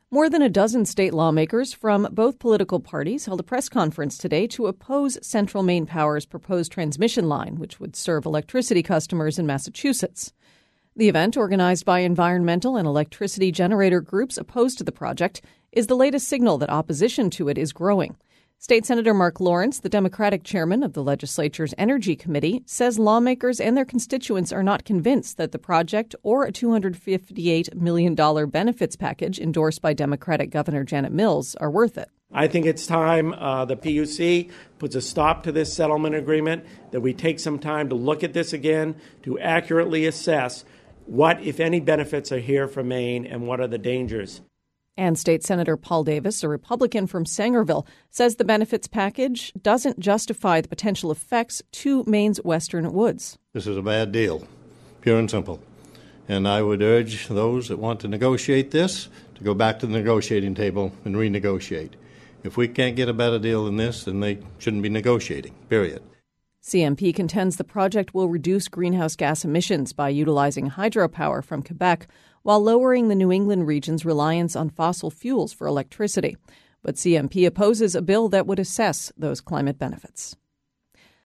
More than a dozen state lawmakers from both political parties held a press conference today to oppose Central Maine Power's proposed transmission line, which would serve electricity customers in Massachusetts. The event, organized by environmental and electricity generator groups opposed to the project, is the latest signal that opposition to it is growing. State Senator Mark Lawrence, the Democratic chairman of the legislature's Energy Committee, says lawmakers and their constituents are not convinced that the project or a $258 million benefits package endorsed by Democratic Governor Janet Mills are worth it. I think it's time the PUC puts a stop to this settlement agreement, that we take some time to look at this again, to accurately assess what, if any, benefits are here for Maine and what are the dangers. And State Senator Paul Davis, a Republican from Sangerville, says the benefits package doesn't justify the potential effects to Maine's western woods. This is a bad deal, pure and simple. And I would urge those that want to negotiate this to go back to the negotiating table and renegotiate. If we can't get a better deal than this, then they shouldn't be negotiating, period. CMP contends the project will reduce greenhouse gas emissions by utilizing hydropower from Quebec while lowering the New England region's reliance on fossil fuels for electricity. But CMP opposes a bill that would assess those climate benefits.